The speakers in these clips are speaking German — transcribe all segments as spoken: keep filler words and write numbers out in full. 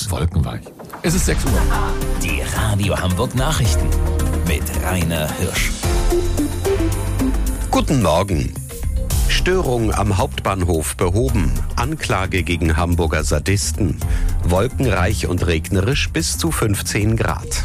ist wolkenweich. Es ist sechs Uhr. Die Radio Hamburg Nachrichten mit Rainer Hirsch. Guten Morgen. Störung am Hauptbahnhof behoben. Anklage gegen Hamburger Sadisten. Wolkenreich und regnerisch bis zu fünfzehn Grad.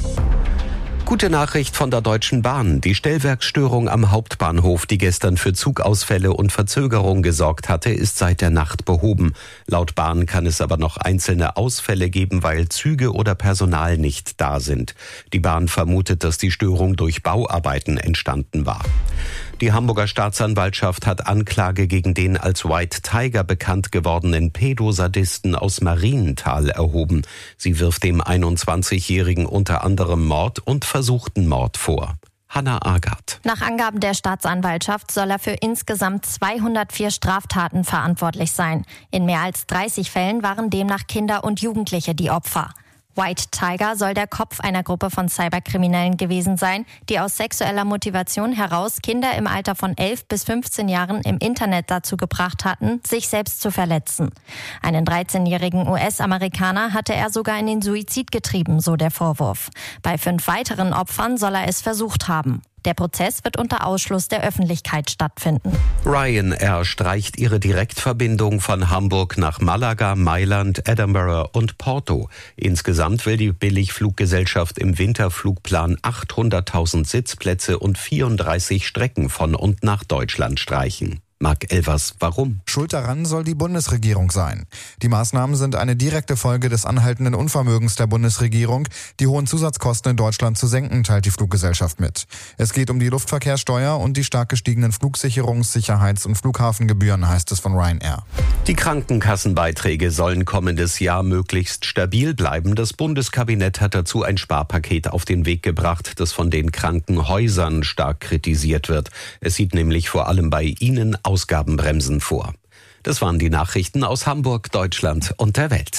Gute Nachricht von der Deutschen Bahn. Die Stellwerksstörung am Hauptbahnhof, die gestern für Zugausfälle und Verzögerung gesorgt hatte, ist seit der Nacht behoben. Laut Bahn kann es aber noch einzelne Ausfälle geben, weil Züge oder Personal nicht da sind. Die Bahn vermutet, dass die Störung durch Bauarbeiten entstanden war. Die Hamburger Staatsanwaltschaft hat Anklage gegen den als White Tiger bekannt gewordenen Pädosadisten aus Marienthal erhoben. Sie wirft dem einundzwanzigjährigen unter anderem Mord und versuchten Mord vor. Hanna Agard. Nach Angaben der Staatsanwaltschaft soll er für insgesamt zweihundertvier Straftaten verantwortlich sein. In mehr als dreißig Fällen waren demnach Kinder und Jugendliche die Opfer. White Tiger soll der Kopf einer Gruppe von Cyberkriminellen gewesen sein, die aus sexueller Motivation heraus Kinder im Alter von elf bis fünfzehn Jahren im Internet dazu gebracht hatten, sich selbst zu verletzen. Einen dreizehnjährigen U S-Amerikaner hatte er sogar in den Suizid getrieben, so der Vorwurf. Bei fünf weiteren Opfern soll er es versucht haben. Der Prozess wird unter Ausschluss der Öffentlichkeit stattfinden. Ryanair streicht ihre Direktverbindung von Hamburg nach Malaga, Mailand, Edinburgh und Porto. Insgesamt will die Billigfluggesellschaft im Winterflugplan achthunderttausend Sitzplätze und vierunddreißig Strecken von und nach Deutschland streichen. Marc Elvers, warum? Schuld daran soll die Bundesregierung sein. Die Maßnahmen sind eine direkte Folge des anhaltenden Unvermögens der Bundesregierung, die hohen Zusatzkosten in Deutschland zu senken, teilt die Fluggesellschaft mit. Es geht um die Luftverkehrssteuer und die stark gestiegenen Flugsicherungs-, Sicherheits- und Flughafengebühren, heißt es von Ryanair. Die Krankenkassenbeiträge sollen kommendes Jahr möglichst stabil bleiben. Das Bundeskabinett hat dazu ein Sparpaket auf den Weg gebracht, das von den Krankenhäusern stark kritisiert wird. Es sieht nämlich vor allem bei ihnen Ausgabenbremsen vor. Das waren die Nachrichten aus Hamburg, Deutschland und der Welt.